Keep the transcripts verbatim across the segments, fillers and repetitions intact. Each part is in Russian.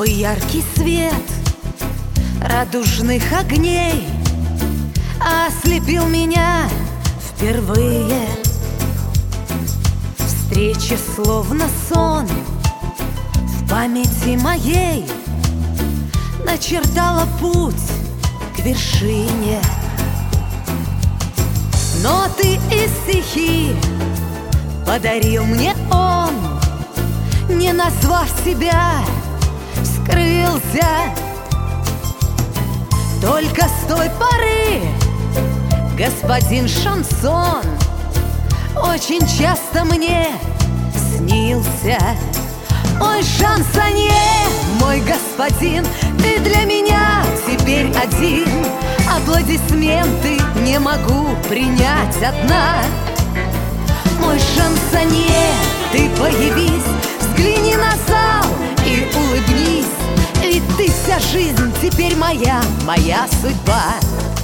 лампы яркий свет радужных огней ослепил меня впервые. Встреча словно сон в памяти моей начертала путь к вершине. Ноты и стихи подарил мне он, не назвав себя, скрылся. Только с той поры господин шансон очень часто мне снился. Ой, шансонье, мой господин, ты для меня теперь один. Аплодисменты не могу принять одна. Мой шансонье, ты появись, взгляни на зал и улыбнись, ведь ты вся жизнь теперь моя, моя судьба.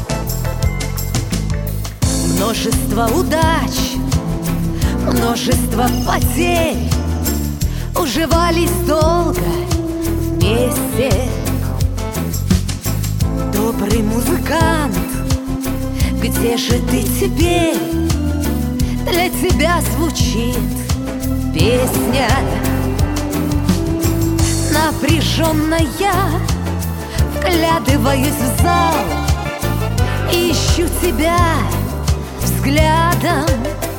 Множество удач, множество потерь уживались долго вместе. Добрый музыкант, где же ты теперь? Для тебя звучит песня. Напряженная вглядываюсь в зал, ищу тебя взглядом.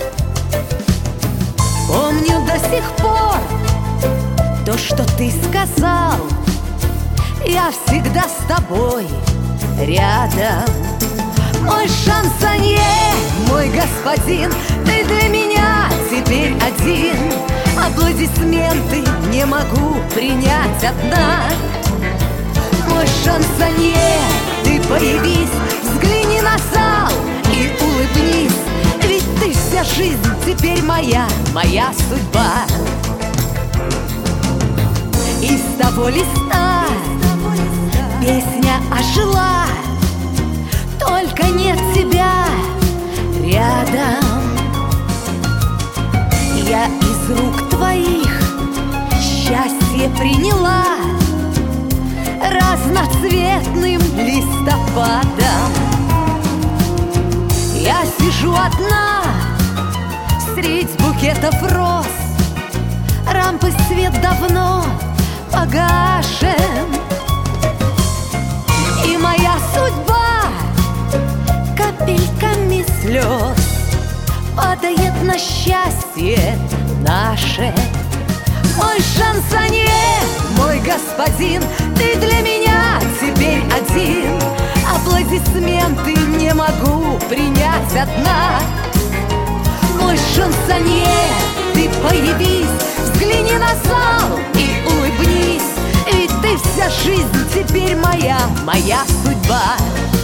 Помню до сих пор то, что ты сказал: я всегда с тобой рядом. Мой шансонье, мой господин, ты для меня теперь один. Аплодисменты не могу принять одна. Мой шансонье, ты появись, взгляни на зал и улыбнись, ведь ты вся жизнь теперь моя, моя судьба. Из того листа песня ожила, только нет тебя рядом. Я из рук твоих счастье приняла разноцветным листопадом. Я сижу одна средь букетов роз, рампы свет давно погашен, и моя судьба капельками слез падает на счастье наше. Мой шансонье, мой господин, ты для меня теперь один. Аплодисменты не могу принять одна. Мой шансонье, ты появись, взгляни на зал и улыбнись, ведь ты вся жизнь теперь моя, моя судьба.